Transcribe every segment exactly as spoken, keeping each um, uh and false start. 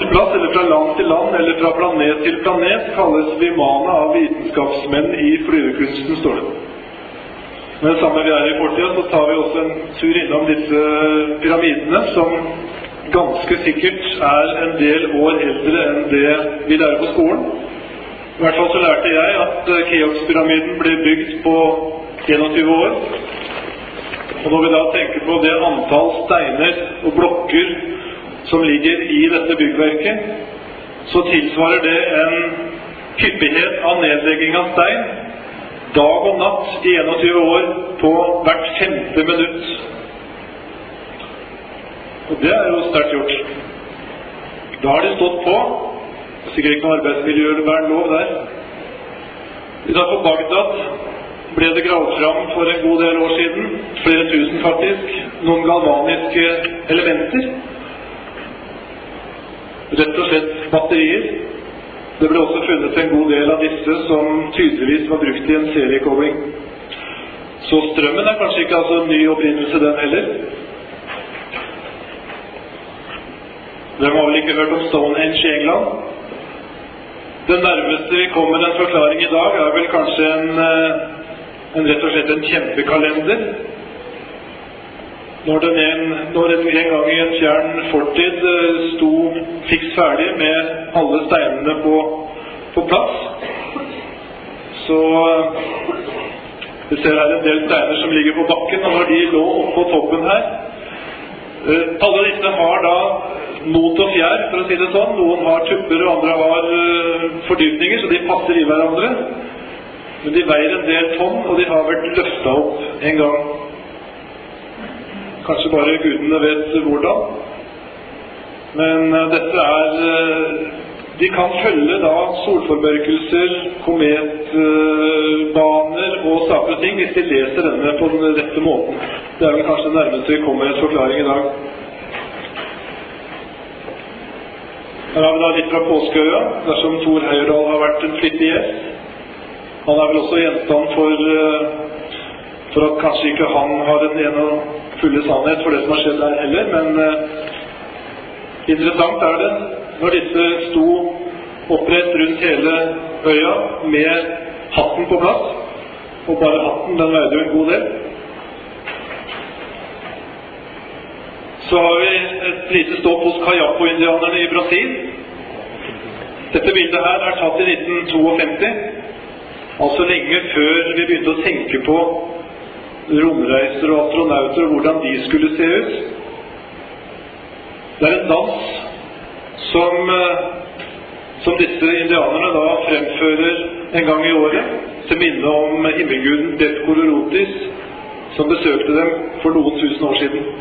til plass, eller fra land til land, eller fra planet til planet, kalles Vimana av vitenskapsmenn i flyvekunsten, står det. Men sammen vi er i fortiden, så tar vi også en tur innom disse pyramidene, som ganske sikkert er en del år eldre enn det vi lærer på skolen. I hvert fall så lærte jeg at Keops-pyramiden ble bygd på tjueen år. Og når vi da tenker på det antall steiner og blokker som ligger i dette byggverket, så tilsvarer det en hyppighet av nedlegging av stein dag og natt i tjueen år på hvert femte minutt. Og det er jo sterkt gjort. Da har de stått på. Det er sikkert ikke noe arbeidsmiljølov der. Utenfor Bagdad ble det gravd fram for en god del år siden, flere tusen faktisk, noen galvaniske elementer. Rett og slett batterier. Det ble også funnet en god del av disse som tydeligvis var brukt i en seriekobling. Så strømmen er kanskje ikke altså en ny opprinnelse den heller. Hvem har vel ikke hørt om Stonehenge i England? Det nærmeste vi kommer en forklaring i dag er vel kanskje en, en rett og slett en kjempekalender. Når den en, når en, en gang i en fjern fortid sto fiks ferdig med alle steinene på, på plass, så vi ser her en del steiner som ligger på bakken, og når de lå oppe på toppen her, alle disse har da not og fjær, for å si det sånn. Noen har tupper og andre har fordypninger, så de passer i hverandre. Men de veier en del tonn, og de har vært løftet opp en gang. Kanskje bare gudene vet hvordan. Men dette er, de kan følge da solformørkelser, kometbaner og saker og ting hvis de leser denne på den rette måten. Det er vel kanskje nærmest vi kommer et forklaring i dag. Her har vi da litt fra Påskeøya, dersom Thor Heyerdahl har vært en flittig gjest. Han er vel også gjenstand for, for at kanskje ikke han har en ene fulle sannhet for det som har skjedd der heller, men eh, interessant er det når disse sto opprett rundt hele øya med hatten på plass, og bare hatten, den veide jo en god del. Så har vi et lite stopp hos Kayapo-indianerne i Brasil. Dette bildet her er tatt i nitten femtito, altså lenge før vi begynte å tenke på romreiser og astronauter og hvordan de skulle se ut. Det er en dans som, som disse indianerne da fremfører en gang i året til minne om himmelguden Beth-Kororotis, som besøkte dem for noen tusen år siden.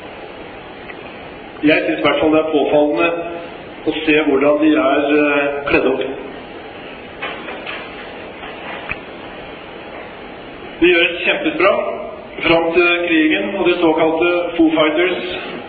Jeg synes i hvert fall det er påfallende å se hvordan de er kledd opp. De gjør et kjempesprang fram til krigen og de såkalte Foo Fighters,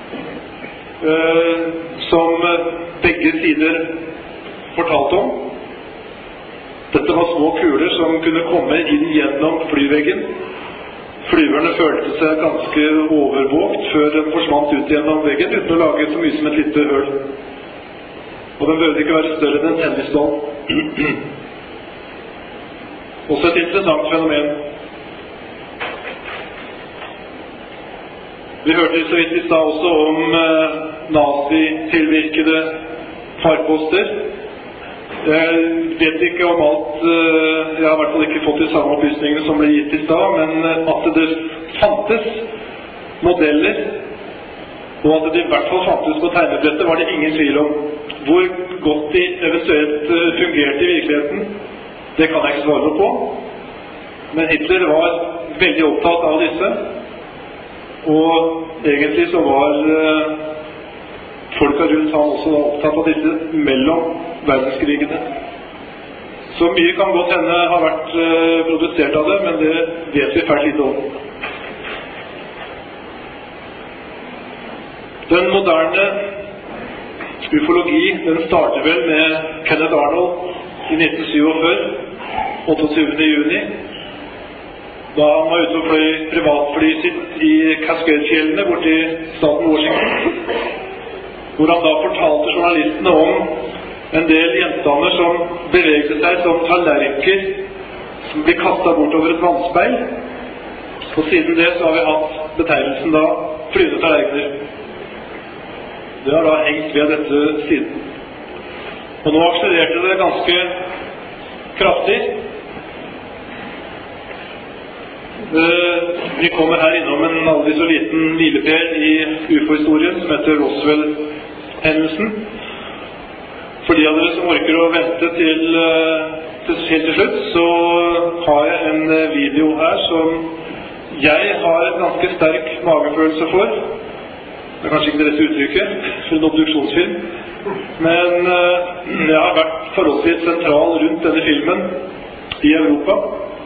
eh, som begge sider fortalte om. Dette var små kuler som kunne komme inn gjennom flyveggen. Flyverne følte seg ganske overvågt før de forsvant ut gjennom veggen uten å lage så mye som et lite høl. Og den behøvde ikke være større enn en tennisball. Også et interessant fenomen. Vi hørte så vidt i stad også om eh, nazi-tilvirkede farkoster. Jeg vet ikke om alt, eh, jeg har i hvert fall ikke fått de samme opplysningene som ble gitt i stad, men at det fantes modeller, og at det i hvert fall fantes på tegnebrettet, var det ingen tvil om. Hvor godt de eventuelt fungerte i virkeligheten, det kan jeg ikke svare på. Men Hitler var veldig opptatt av disse, og egentlig så var eh, folka rundt han også opptatt av disse mellom verdenskrigene. Så mye kan godt hende ha vært eh, produsert av det, men det vet vi fælt lite om. Den moderne ufologi, den starter vel med Kenneth Arnold i nitten syttisju, åtteogtyvende juni. Da han var ute og fløy privatfly sitt i Cascade-fjellene borti staten Washington. hvor han da fortalte journalistene om en del gjenstander som bevegde seg som tallerker som blir kastet bort over et vannspeil. Og siden det så har vi hatt betegnelsen da flyvende tallerkener. Det har da hengt ved dette siden. Og nå akselererte det ganske kraftig. Vi kommer her innom en aldri så liten hvilepæl i U F O-historien som heter Roswell-hendelsen. For de av dere som orker å vente til, til helt til slutt, så har jeg en video her som jeg har en ganske sterk magefølelse for. Det er kanskje ikke det rette uttrykket for en obduksjonsfilm, men jeg har vært forholdsvis sentral rundt denne filmen i Europa.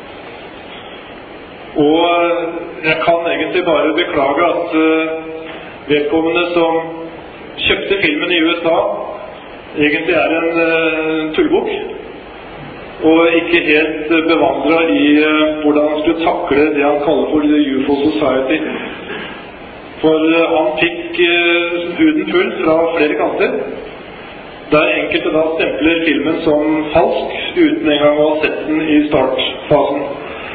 Og jeg kan egentlig bare beklage at vedkommende som kjøpte filmen i U S A egentlig er en uh, tullbok, og ikke helt uh, bevandret i uh, hvordan han skulle takle det han kaller for The U F O Society. For uh, han fikk uh, huden full fra flere kanter, der enkelte da stempler filmen som falsk, uten en gang å ha sett den i startfasen.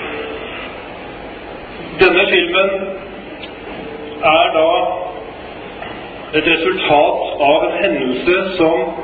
Denne filmen er da et resultat av en hendelse som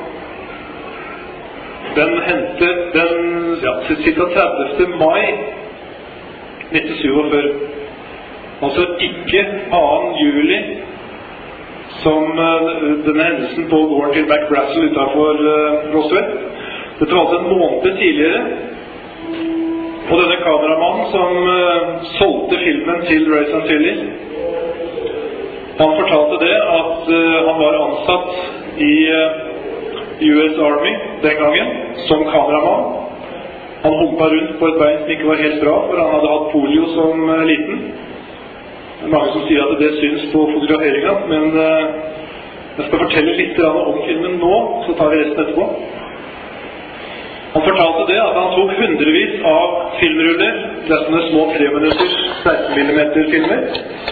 den hentet den ja, cirka tredivte mai nitten syttiåtte. Altså ikke annen juli som uh, denne hendelsen på gården til McBrassel utenfor uh, Roswell. Dette var altså en måned tidligere. Og denne kameramannen som uh, solgte filmen til Ray Santilli, han fortalte det at uh, han var ansatt i uh, U S Army den gangen som kameramann. Han humpet rundt på et bein som ikke var helt bra, for han hadde hatt polio som uh, liten. Det er mange som sier at det syns på fotograferingen, men uh, jeg skal fortelle litt om filmen nå, så tar vi resten etterpå. Han fortalte det at han tok hundrevis av filmruller, det er sånne små tre minutters seksten millimeter filmer,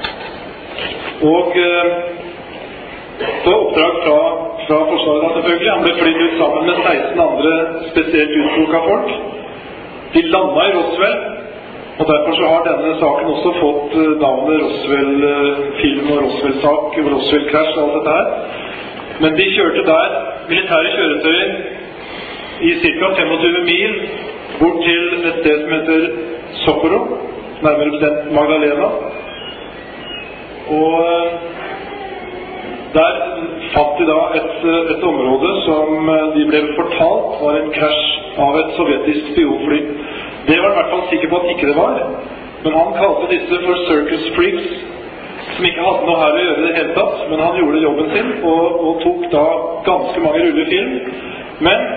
og eh, på oppdrag fra, fra Forsvaret selvfølgelig, han ble flyttet ut sammen med seksten andre spesielt utplukket folk. De landet i Roswell, og derfor så har denne saken også fått eh, navnet Roswell-film og Roswell-sak, Roswell-crash og alt dette her. Men de kjørte der militære kjøretøyer i cirka tjuefem mil bort til et sted som heter Socorro, nærmere bestemt Magdalena. Og der fant de da et, et område som de ble fortalt var en krasj av et sovjetisk spionfly. Det var i hvert fall sikker på at ikke det var, men han kalte disse for circus freaks, som ikke hadde noe her å gjøre det hele tatt, men han gjorde jobben sin og, og tok da ganske mange ruller film. Men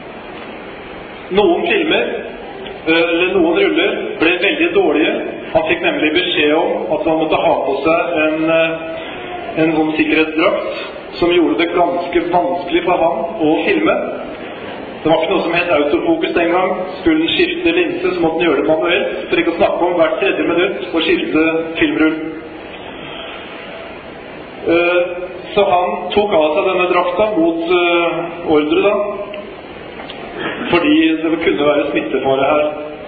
noen filmer, eller noen ruller, ble veldig dårlige. Han fikk nemlig beskjed om at han måtte ha på seg en, en sånn sikkerhetsdrakt som gjorde det ganske vanskelig for ham å filme. Det var ikke noe som het autofokus den gang. Skulle han skifte linse, så måtte han gjøre det manuelt, for ikke å snakke om hvert tredje minutt og skifte filmrull. Så han tok av seg denne drakta mot ordre da, fordi det kunne være smittefare her.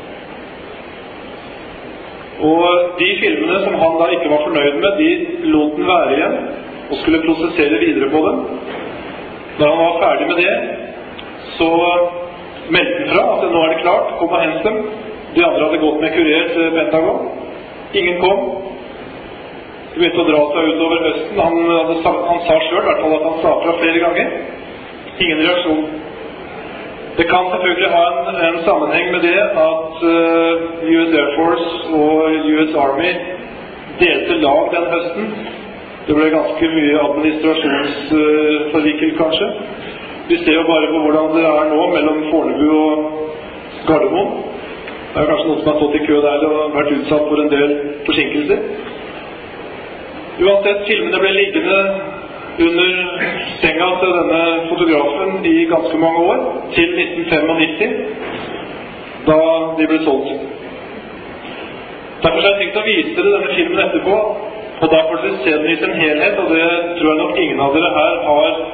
Og de filmene som han da ikke var fornøyd med, de lot den være igjen og skulle prosessere videre på dem. Når han var ferdig med det, så meldte han fra at nå er det klart, kom og hent dem. De andre hadde gått med kurer til Pentagon. Ingen kom. De begynte å dra seg utover høsten. Han, hadde, han sa selv, i hvert fall at han sa fra flere ganger. Ingen reaksjon. Det kan selvfølgelig ha en, en sammenheng med det at uh, U S Air Force og U S Army delte lag den høsten. Det ble ganske mye administrasjonsforvikkel uh, kanskje. Vi ser jo bare på hvordan det er nå mellom Fornebu og Gardermoen. Det er kanskje noen som har stått i kø der og vært utsatt for en del forsinkelser. Uansett, filmene ble liggende under senga til denne fotografen i ganske mange år, til nitten nittifem, da de ble solgt. Derfor har jeg tenkt å vise dere denne filmen etterpå, og da får dere se den i sin helhet, og det tror jeg nok ingen av dere her har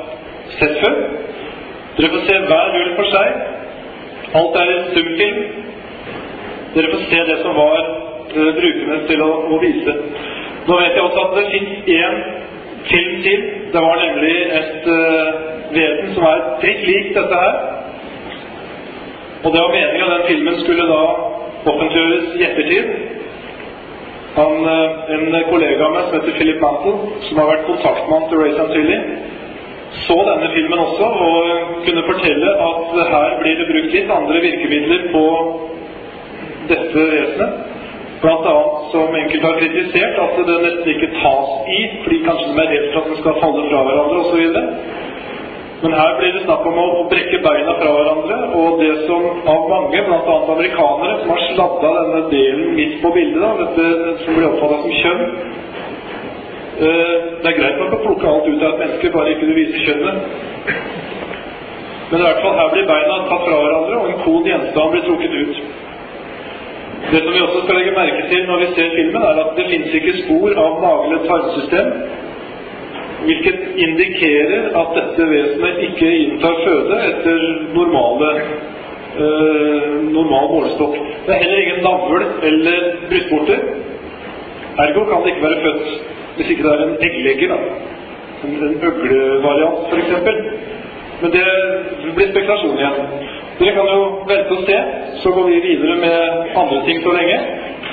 sett før. Dere får se hver rull for seg. Alt er en stumfilm. Dere får se det som var uh, brukernes til å, å vise. Nå vet jeg også at det finnes en film til. Det var nemlig et uh, vesen som er prikk lik dette her. Og det var meningen at den filmen skulle da offentliggjøres i ettertid. Han, en kollega av meg som heter Philip Mantle, som har vært kontaktmann til Ray Santilli, så denne filmen også og kunne fortelle at her blir det brukt litt andre virkemidler på dette vesenet. Blant annet som enkelte har kritisert at det nesten ikke tas i, fordi kanskje de er redd for at den skal falle fra hverandre og så videre. Men her blir det snakk om å, å brekke beina fra hverandre, og det som av mange, blant annet amerikanere, som har sladdet denne delen midt på bildet, da, dette som blir oppfattet som kjønn. Eh, det er greit nok å plukke alt ut av et menneske, bare ikke du viser kjønnet. Men i hvert fall her blir beina tatt fra hverandre, og en kod gjenstand blir trukket ut. Det som vi også skal legge merke til når vi ser filmen, er at det finnes ikke spor av mage- eller tarmsystem, hvilket indikerer at dette vesenet ikke inntar føde etter normale, øh, normal målestokk. Det er heller ingen navl eller brystvorter. Ergo kan det ikke være født, hvis ikke det er en egglegger, da. En, en øglevariant, for eksempel. Men det blir spekulasjon igjen. Dere kan jo vente og se, så går vi videre med andre ting så lenge.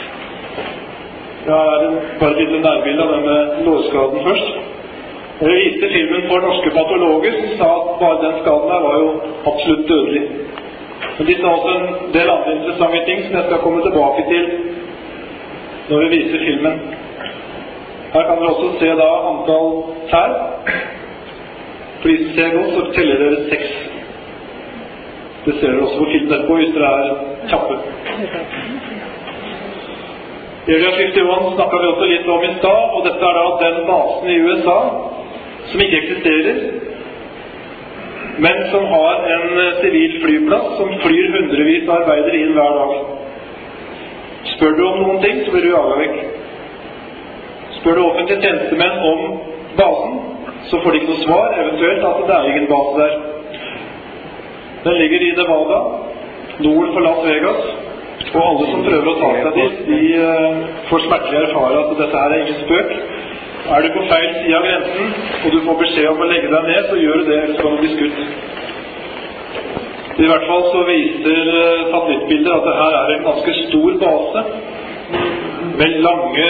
Ja, det er bare et lite nærbilde av denne lårskaden først. Jeg viste filmen for norske patologer som sa at bare den skaden her var jo absolutt dødelig. Men de sa også en del andre interessante ting som jeg skal komme tilbake til når vi viser filmen. Her kan dere også se da antall tær. For de som ser godt, så teller dere seks. Det ser dere også på filmen etterpå hvis dere er kjappe. Area femtién snakket vi også litt om i stad, og dette er da den basen i U S A som ikke eksisterer, men som har en sivil flyplass som flyr hundrevis av arbeidere inn hver dag. Spør du om noen ting, så blir du jaget vekk. Spør du offentlige tjenestemenn om basen, så får de ikke noe svar, eventuelt at det er ingen base der. Den ligger i Nevada, nord for Las Vegas, og alle som prøver å ta seg dit, de uh, får smertelig erfare at dette her er ingen spøk. Er du på feil side av grensen, og du får beskjed om å legge deg ned, så gjør du det, ellers kan du bli skutt. I hvert fall så viser uh, satellittbilder at det her er en ganske stor base, med lange,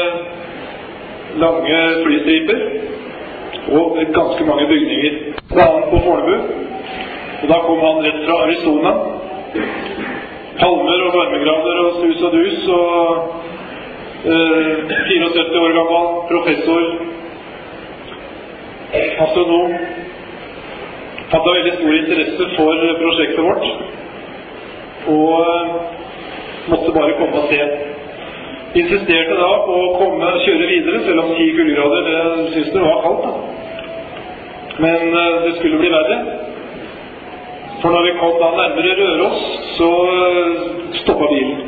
lange flystriper, og ganske mange bygninger. Blant annet på Fornebu, og da kom han rett fra Arizona. Palmer og varmegrader og sus og dus, og Uh, syttifire år gammel, professor, astronom. Hadde veldig stor interesse for prosjektet vårt, og uh, måtte bare komme og se. Insisterte da på å komme og kjøre videre, selv om ti kuldegrader, det synes det var kaldt da. Men uh, det skulle bli verre. For når vi kom da nærmere Røros, så uh, stoppet bilen.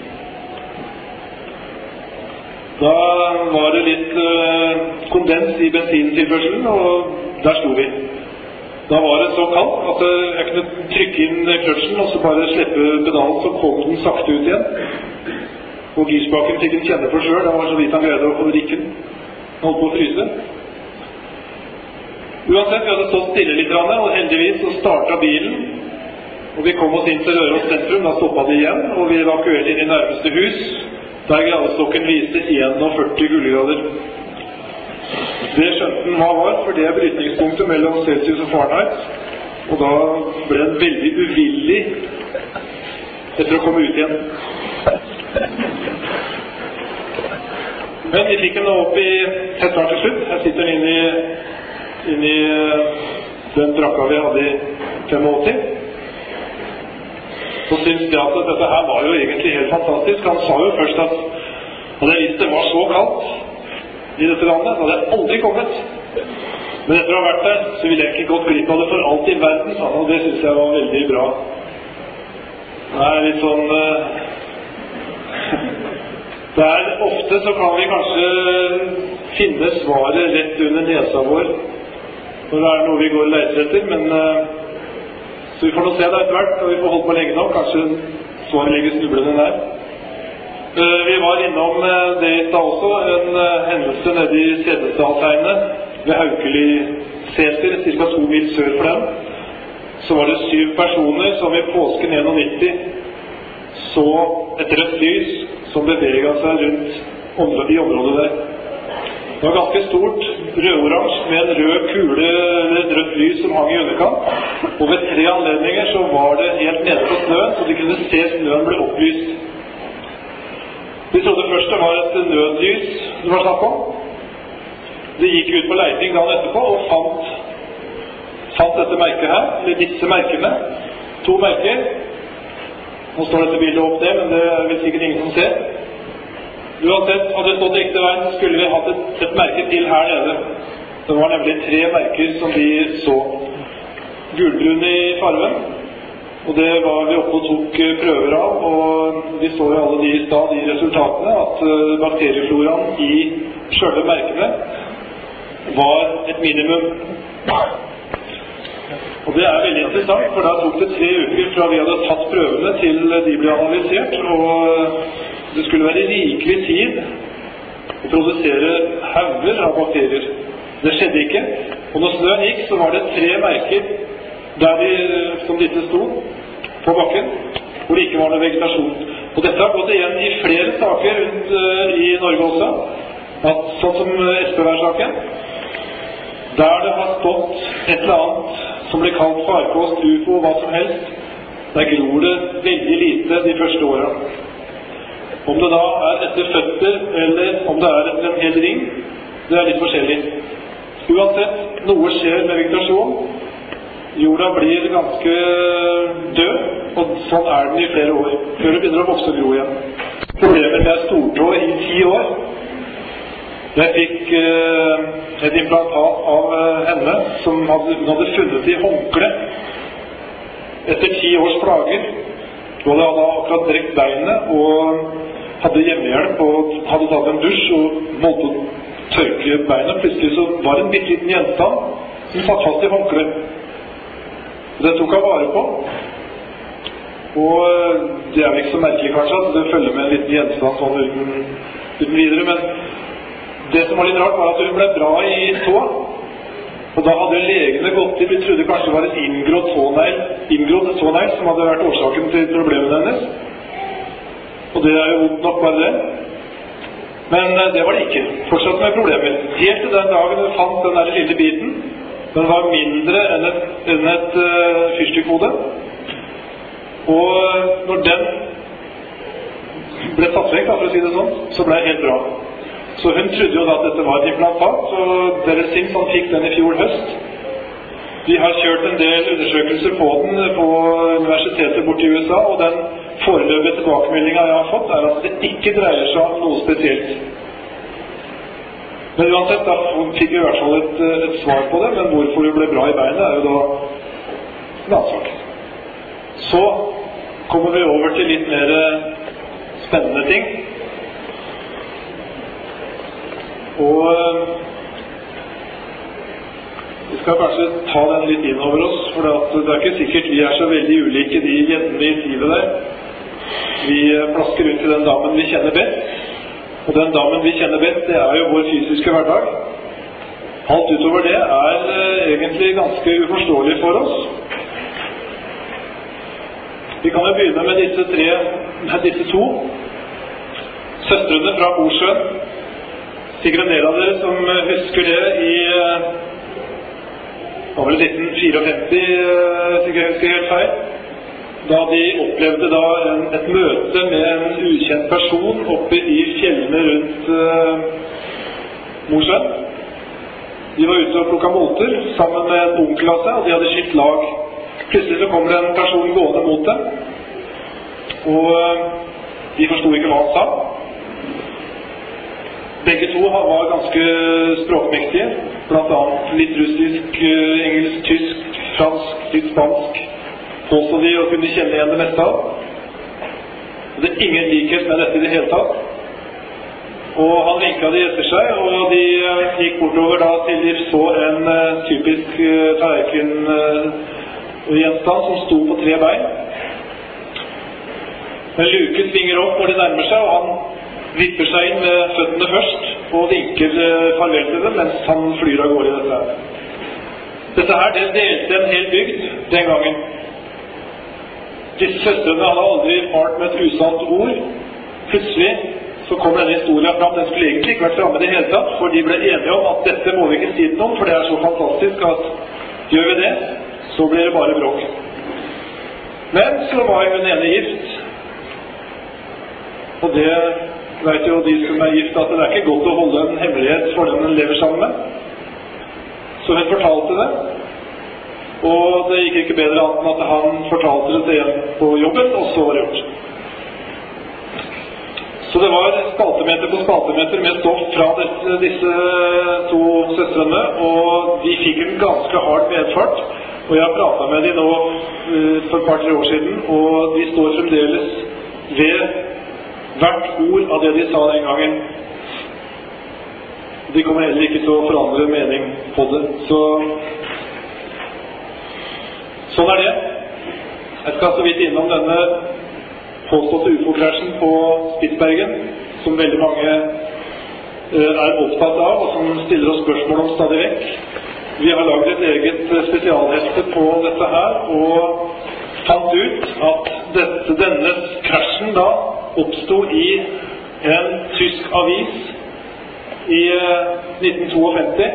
Da var det litt uh, kondens i bensintilførselen, og der sto vi. Da var det så kaldt at uh, jeg kunne trykke inn kløtsjen og så bare slippe pedalen, så kom den sakte ut igjen. Og girspaken fikk en kjenne for selv, det var så vidt han greide å drikke den. Han holdt på å fryse. Uansett, vi hadde stått stille litt, og heldigvis så startet bilen. Og vi kom oss inn til Røros sentrum, da stoppet de igjen, og vi evakuerte inn i nærmeste hus. Der gradestokken viste førtién kuldegrader. Det skjønte den hva var, for det er brytningspunktet mellom Celsius og Fahrenheit. Og da ble den veldig uvillig etter å komme ut igjen. Men vi fikk den opp i hetteren til slutt. Jeg sitter den inn i, inn i den brakka vi hadde i åttifem. Så synes jeg at dette her var jo egentlig helt fantastisk. Han sa jo først at hadde jeg visst det var så kaldt i dette landet, så hadde jeg aldri kommet. Men etter å ha vært der, så ville jeg ikke gått glipp av det for alt i verden, sa han, og det synes jeg var veldig bra. Det er litt sånn... Det er ofte så kan vi kanskje finne svaret rett under nesa vår, når det er noe vi går og leter etter, men så vi får nå se det etter hvert, og vi får holde på lenge nå, kanskje svaret ligger snublende nær. Vi var innom det i stad også, en hendelse nede i Setesdalsheiene ved Haukeli Seter, cirka to mil sør for dem. Så var det syv personer som i påsken nittién så et rødt lys som beveget seg rundt i området der. Det var ganske stort, rød-oransje, med en rød kule, et rødt lys som hang i underkant. Og ved tre anledninger så var det helt nede på snøen, så de kunne se snøen ble opplyst. Vi trodde først det var et nødlys det var snakk om. De gikk ut på leiting dagen etterpå og fant, fant dette merket her, eller disse merkene. To merker. Nå står dette bildet opp det, men det er vel sikkert ingen som ser. Uansett, hadde det stått riktig vei, så skulle vi hatt et, et merke til her nede. Det var nemlig tre merker som vi så. Gulbrun i farven, og det var vi oppe og tok prøver av, og vi så jo alle de i stad, de resultatene, at bakteriefloraen i selve merkene var et minimum. Og det er veldig interessant, for da tok det tre uker fra vi hadde tatt prøvene til de ble analysert, og det skulle være rikelig tid å produsere hauger av bakterier. Det skjedde ikke, og når snøen gikk, så var det tre merker der de, som disse sto, på bakken, hvor det ikke var noe vegetasjon. Og dette har gått igjen i flere saker rundt uh, i Norge også, at, sånn som Espevær-saken, der det har stått et eller annet som blir kalt farkost, U F O, hva som helst, der gror det veldig lite de første årene. Om det da er etter føtter, eller om det er etter en hel ring, det er litt forskjellig. Uansett, noe skjer med vegetasjon. Jorda blir ganske død, og sånn er den i flere år, før det begynner å vokse og gro igjen. Problemet med stortå i ti år. Jeg fikk eh, et implantat av eh, henne, som hadde, hun hadde funnet i håndkle etter ti års plager. Hun hadde akkurat drekt beinet, og hadde hjemmehjelp og hadde tatt en dusj og måtte å tørke beinet. Plutselig så var det en bitte liten gjenstand som satt fast i håndkle. Det tok jeg vare på. Og det er ikke så merkelig kanskje at det følger med en liten gjenstand sånn uten, uten videre. Men det som var litt rart var at hun ble bra i tå. Og da hadde legene gått til, vi trodde kanskje det var et inngrått tånegl, inngrått tånegl som hadde vært årsaken til problemene hennes. Og det er jo vondt nok bare det. Men det var det ikke. Fortsatt med problemer. Helt til den dagen vi fant den der lille biten. Den var mindre enn et, enn et uh, fyrstikkhode. Og når den ble tatt vekk, da, for å si det sånn, så ble det helt bra. Så hun trodde jo da at dette var et implantat, og Deres Sings han fikk den i fjor høst. Vi har kjørt en del undersøkelser på den på universitetet borte i U S A, og den foreløpige tilbakemeldingen jeg har fått er at det ikke dreier seg om noe spesielt. Men uansett, da fikk vi i hvert fall et, et svar på det, men hvorfor det ble bra i beinet er jo da en annen sak. Så kommer vi over til litt mer spennende ting. Og vi skal kanskje ta den litt inn over oss, for det er ikke sikkert vi er så veldig ulike de jentene i livet der. Vi plasker rundt i den damen vi kjenner best, og den damen vi kjenner best, det er jo vår fysiske hverdag. Alt utover det er eh, egentlig ganske uforståelig for oss. Vi kan jo begynne med disse tre, med disse to. Søstrene fra Mosjøen. Sikkert en del av dere som husker det i det var vel nitten femtifire, sikkert jeg husker helt feil, da de opplevde da en, et møte med en ukjent person oppe i fjellene rundt uh, Mosjøen. De var ute og plukket molter sammen med en onkel av seg, og de hadde skilt lag. Plutselig så kommer det en person gående mot dem, og uh, de forstod ikke hva han sa. Begge to var ganske språkmektige, blant annet litt russisk, engelsk, tysk, fransk, litt spansk. Påstod de å kunne kjenne igjen det meste av. Det er ingen likhet med dette i det hele tatt. Og han vinket de etter seg, og de gikk bortover da til de så en uh, typisk uh, tallerken-gjenstand uh, som sto på tre bein. En luke svinger opp når de nærmer seg, og han vipper seg inn med føttene først og vinker uh, farvel til dem mens han flyr av gårde i dette her. Dette her, det delte en hel bygd den gangen. Disse søstrene hadde aldri fart med et usant ord. Plutselig så kom denne historien fram. Den skulle egentlig ikke vært framme i det hele tatt, for de ble enige om at dette må vi ikke si til noen, for det er så fantastisk at gjør vi det, så blir det bare bråk. Men så var hun ene gift, og det vet jo de som er gift at det er ikke godt å holde en hemmelighet for den den lever sammen med. Så hun fortalte det, og det gikk ikke bedre annet enn at han fortalte det til en på jobben, og så var det gjort. Så det var spaltemeter på spaltemeter med stoff fra disse, disse to søstrene, og de fikk en ganske hard medfart. Og jeg har pratet med dem nå for et par-tre år siden, og de står fremdeles ved hvert ord av det de sa den gangen. De kommer heller ikke til å forandre mening på det. Så sånn er det. Jeg skal så vidt innom denne påståtte U F O-krasjen på Spitsbergen, som veldig mange er opptatt av, og som stiller oss spørsmål om stadig vekk. Vi har laget et eget spesialhefte på dette her, og fant ut at dette, denne krasjen da oppstod i en tysk avis i nitten femtito.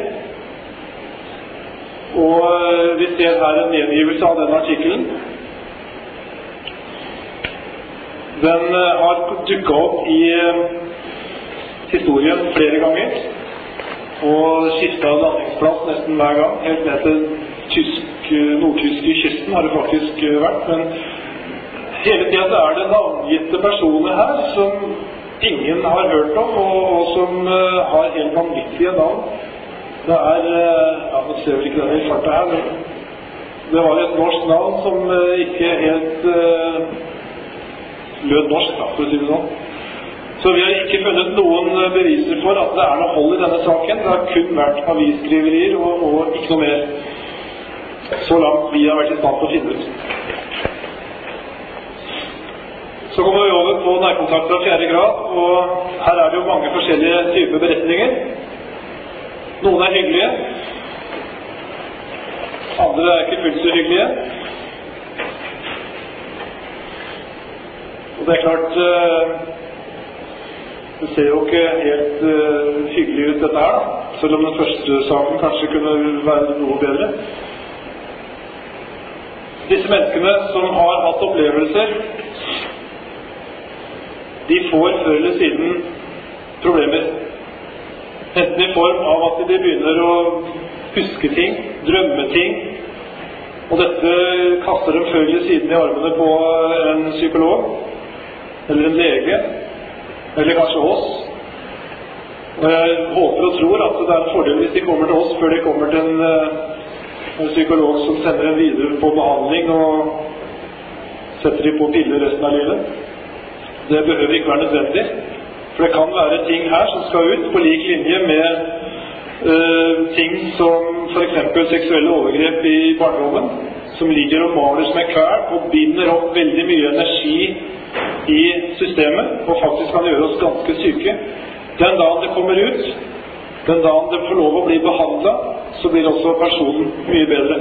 Og vi ser her en gjengivelse av denne artikkelen. Den har dukket opp i historien flere ganger, og skiftet landingsplass nesten hver gang, helt ned til tysk, nordtyske kysten har det faktisk vært, men hele tiden er det navngitte personer her som ingen har hørt om, og, og som uh, har helt vanvittige navn. Det er, uh, ja, nå ser vi ikke denne i farta her, men det var et norsk navn som uh, ikke helt uh, lød norsk, da, for å si det sånn. Så vi har ikke funnet noen beviser for at det er noe hold i denne saken. Det har kun vært avisskriverier og, og ikke noe mer. Så langt vi har vært i stand til å finne ut. Så kommer vi over på nærkontakt fra fjerde grad, og her er det jo mange forskjellige typer beretninger. Noen er hyggelige, andre er ikke fullt så hyggelige. Og det er klart, det ser jo ikke helt hyggelig ut dette her, selv om den første saken kanskje kunne være noe bedre. Disse menneskene som har hatt opplevelser, de får før eller siden problemer. Enten i form av at de begynner å huske ting, drømme ting, og dette kaster dem før eller siden i armene på en psykolog, eller en lege, eller kanskje oss. Og jeg håper og tror at det er en fordel hvis de kommer til oss før de kommer til en, en psykolog som sender dem videre på behandling og setter dem på piller resten av livet. Det behøver ikke være nødvendig, for det kan være ting her som skal ut på lik linje med uh, ting som for eksempel seksuelle overgrep i barndommen, som ligger og maler som en kveld og binder opp veldig mye energi i systemet, og faktisk kan gjøre oss ganske syke. Den dagen det kommer ut, den dagen det får lov å bli behandlet, så blir også personen mye bedre.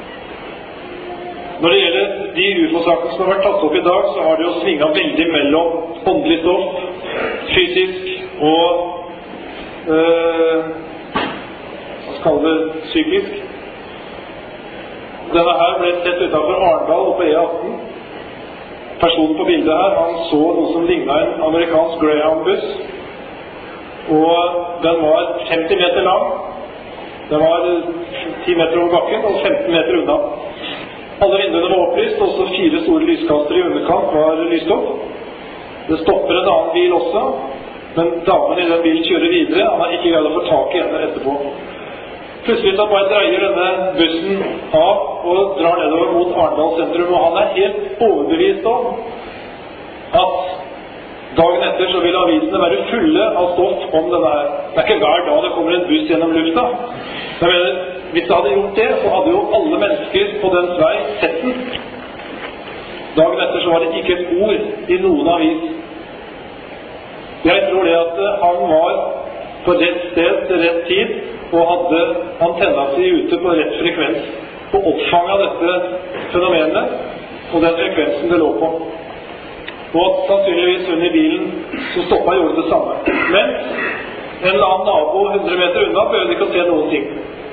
Når det gjelder de U F O-sakene som har vært tatt opp i dag, så har det jo svinget veldig mellom åndelig stoff, fysisk og øh, hva skal det, psykisk. Denne her ble sett utenfor Arendal på E atten. Personen på bildet her, han så noe som lignet en amerikansk Greyhound-buss, og den var femti meter lang. Den var ti meter over bakken og femten meter unna. Alle vinduene var opplyst, også fire store lyskastere i underkant var lyst opp. Det stopper en annen bil også, men damen i den bilen kjører videre. Han har ikke greid å få tak i henne etterpå. Plutselig så bare dreier denne bussen av og drar nedover mot Arendal sentrum, og han er helt overbevist om at Dagen etter så vil avisene være fulle av stoff om denne her. Det er ikke hver dag det kommer en buss gjennom lufta. Jeg mener, hvis det hadde gjort det, så hadde jo alle mennesker på dens vei sett den. Dagen etter så var det ikke et ord i noen avis. Jeg tror det at han var på rett sted til rett tid, og hadde antenna si ute på rett frekvens, på oppfang av dette fenomenet, og den frekvensen det lå på. Og at sannsynligvis under bilen så stoppet og gjorde det samme. Men en eller annen nabo hundre meter unna behøvde ikke å se noen ting.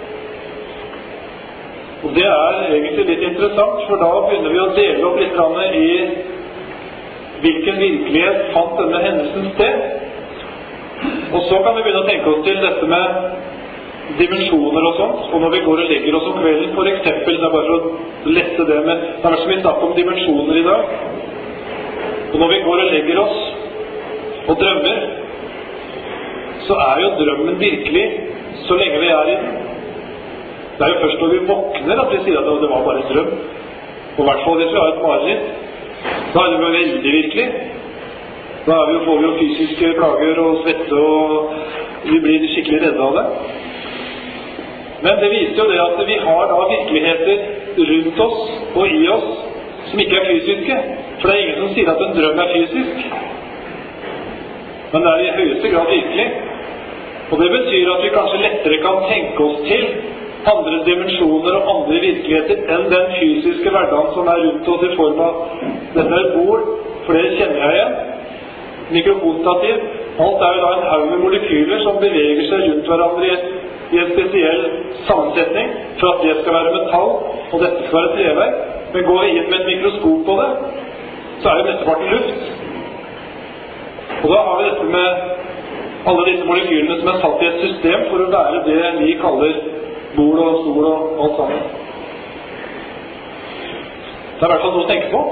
Og det er egentlig litt interessant, for da begynner vi å dele opp litt i hvilken virkelighet fant denne hendelsen sted. Og så kan vi begynne å tenke oss til dette med dimensjoner og sånt, og når vi går og legger oss om kvelden, for eksempel, det er bare for å lette det med, det er så mye snakk om dimensjoner i dag. Og når vi går og legger oss og drømmer, så er jo drømmen virkelig så lenge vi er i den. Det er jo først når vi våkner at vi sier at det var bare en drøm. Og i hvert fall hvis vi har et mareritt, da er det jo veldig virkelig. Da er vi jo, får vi jo fysiske plager og svette, og vi blir skikkelig redde av det. Men det viser jo det at vi har da virkeligheter rundt oss og i oss som ikke er fysiske. For det er ingen som sier at en drøm er fysisk. Men det er i høyeste grad virkelig. Og det betyr at vi kanskje lettere kan tenke oss til andre dimensjoner og andre virkeligheter enn den fysiske hverdagen som er rundt oss i form av dette er et bord, for det kjenner jeg igjen. Mikrofonstativ. Alt er jo da en haug med molekyler som beveger seg rundt hverandre i, et, i en spesiell sammensetning for at det skal være metall, og dette skal være treverk. Men går vi inn med et mikroskop på det, så er det mesteparten luft. Og da har vi dette med alle disse molekylene som er satt i et system for å være det vi kaller bord og stol og alt sammen. Det er i hvert fall noe å tenke på.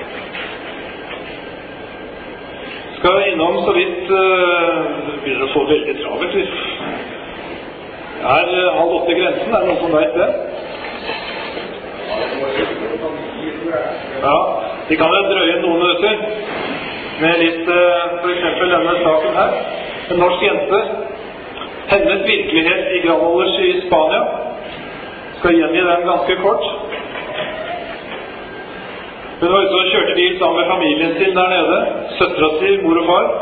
Skal jeg innom så vidt uh, begynner å få veldig travelt. Er uh, halv åtte grensen? Er det noen som vet det? Ja, de kan jo drøye noen minutter med litt, uh, for eksempel denne saken her. En norsk jente, hennes virkelighet i Granollers i Spania, skal gjengi den ganske kort. Hun var ute og kjørte bil sammen med familien sin der nede, søstra si, mor og far,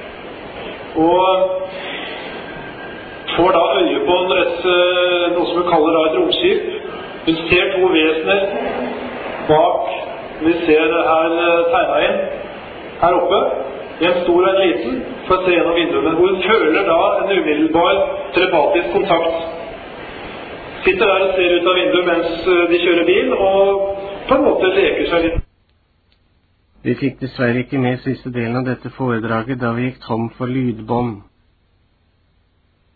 og får da øye på et, noe som hun kaller da et romskip. Hun ser to vesener bak, vi ser det her tegnet inn, her oppe, en stor og en liten, for å se gjennom vinduene, hvor hun føler da en umiddelbar telepatisk kontakt. Sitter der og ser ut av vinduet mens de kjører bil, og på en måte leker seg litt. Vi fikk dessverre ikke med siste delen av dette foredraget da vi gikk tom for lydbånd.